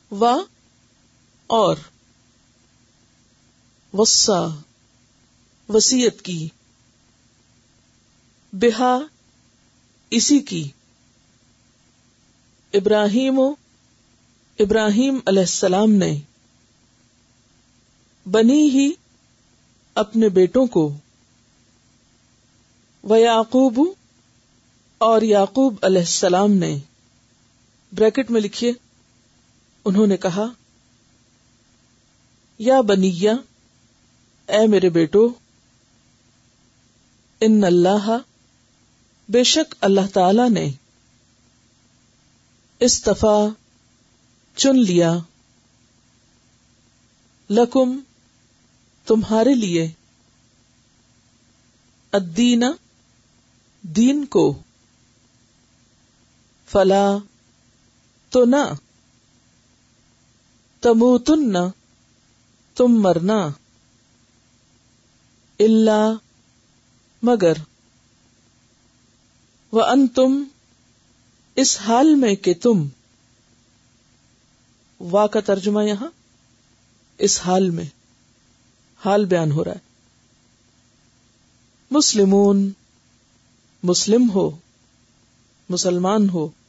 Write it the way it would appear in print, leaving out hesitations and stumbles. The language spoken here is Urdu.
و اور وصا وصیت کی بہا اسی کی ابراہیم ابراہیم علیہ السلام نے بنی ہی اپنے بیٹوں کو ویعقوب اور یعقوب علیہ السلام نے بریکٹ میں لکھیے انہوں نے کہا یا بنیہ اے میرے بیٹو ان اللہ بے شک اللہ تعالی نے اصطفیٰ چن لیا لکم تمہارے لیے الدین دین کو فلا تو نہ تموتن تم مرنا الا مگر وانتم اس حال میں کہ تم وا کا ترجمہ یہاں اس حال میں حال بیان ہو رہا ہے مسلمون مسلم ہو مسلمان ہو